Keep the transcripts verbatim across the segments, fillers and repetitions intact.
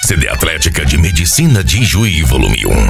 C D Atlética de Medicina de Ijuí, volume um.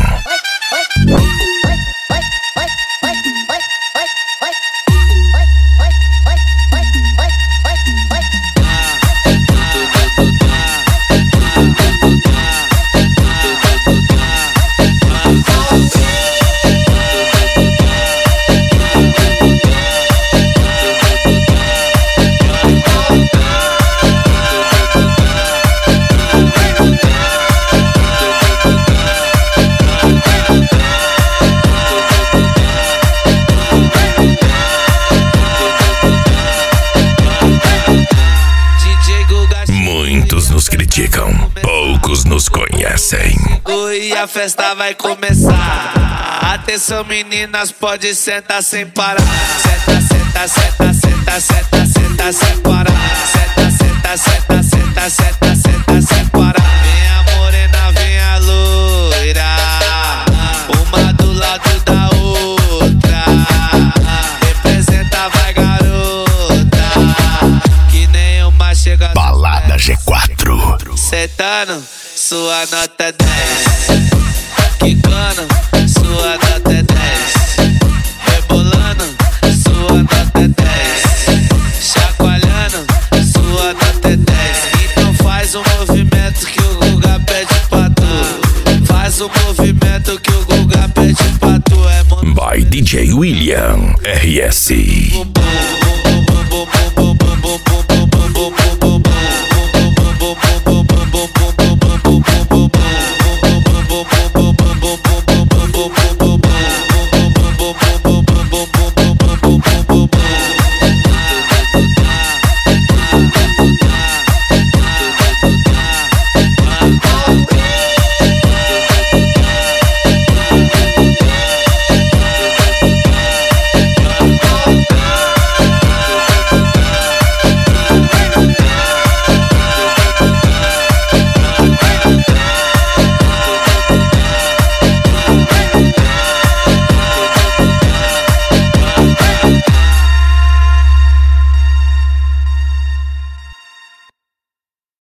Muitos nos criticam, poucos nos conhecem. E a festa vai começar. Atenção meninas, pode sentar sem parar. Senta, senta, senta, senta, senta, senta sem parar. Senta, senta, senta, senta, senta, senta sem parar. Vem a morena, vem a loira, uma do lado da outra. Representa, vai garota, que nenhuma chega. Balada G quatro. Sentando, sua nota é dez. Quicando, sua nota é dez. Rebolando, sua nota é dez. Chacoalhando, sua nota é dez. Então faz o movimento que o Guga pede pra tu. Faz o movimento que o Guga pede pra tu. É By D J William R S. bumbum.